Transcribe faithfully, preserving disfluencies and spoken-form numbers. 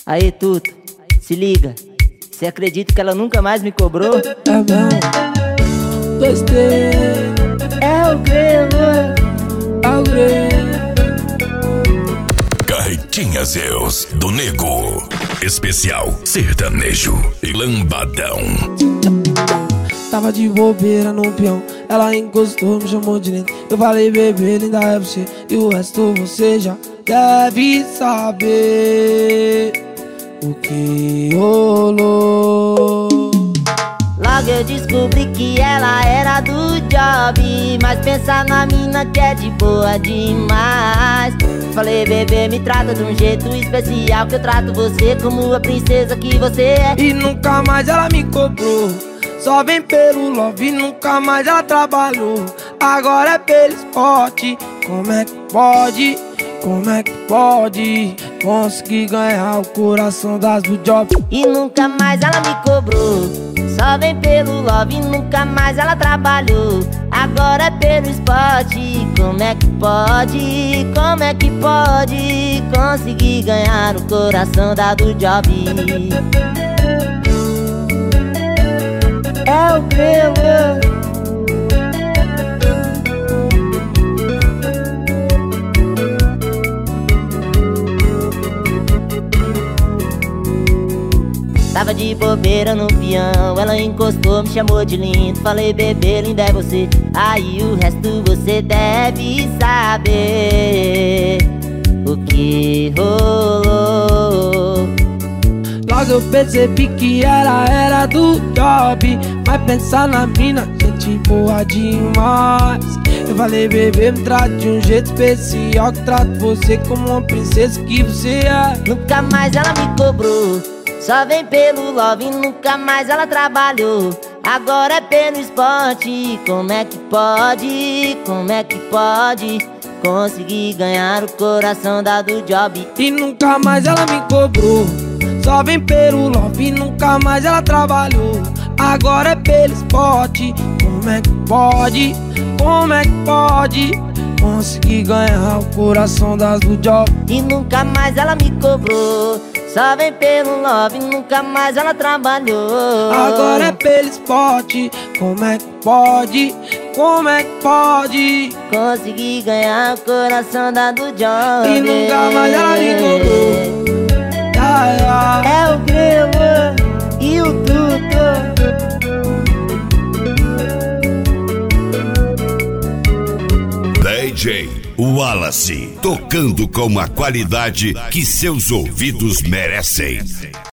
Aí, Tuto, se liga. Cê acredita que ela nunca mais me cobrou? É mesmo. Dois T. É o Grelo. É o Grelo. Carretinha Zeus do Nego. Especial sertanejo e lambadão. Tava de bobeira no peão, ela encostou, me chamou de lindo. Eu falei, bebê, linda é você, e o resto você já deve saber o que rolou. Logo eu descobri que ela era do job, mas pensa na mina que é de boa demais. Falei, bebê, me trata de um jeito especial, que eu trato você como a princesa que você é. E nunca mais ela me cobrou, só vem pelo love, nunca mais ela trabalhou. Agora é pelo esporte. Como é que pode, como é que pode conseguir ganhar o coração das do job? E nunca mais ela me cobrou, só vem pelo love, nunca mais ela trabalhou. Agora é pelo esporte. Como é que pode, como é que pode conseguir ganhar o coração da do job? É o Grelo. Tava de bobeira no peão, ela encostou, me chamou de lindo. Falei, bebê, linda é você, aí o resto você deve saber o que rolou. Logo eu percebi que ela era do job, mas pensar na mina, gente boa demais. Eu falei, bebê, me trate de um jeito especial, que trato você como uma princesa que você é. Nunca mais ela me cobrou, só vem pelo love, nunca mais ela trabalhou. Agora é pelo esporte. Como é que pode, como é que pode conseguir ganhar o coração da do job? E nunca mais ela me cobrou, só vem pelo love, nunca mais ela trabalhou. Agora é pelo esporte. Como é que pode, como é que pode conseguir ganhar o coração das do job? E nunca mais ela me cobrou, só vem pelo love, nunca mais ela trabalhou. Agora é pelo esporte. Como é que pode, como é que pode conseguir ganhar o coração da do job? E nunca mais ela me cobrou. Ah, ah. É o Grelo e o Tuto. D J Wallace, tocando com a qualidade que seus ouvidos merecem.